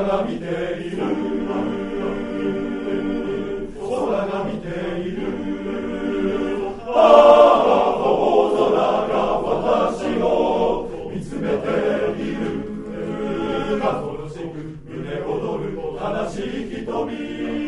が見ている空が見ているああ大空が私を見つめている心しく胸躍る悲しい瞳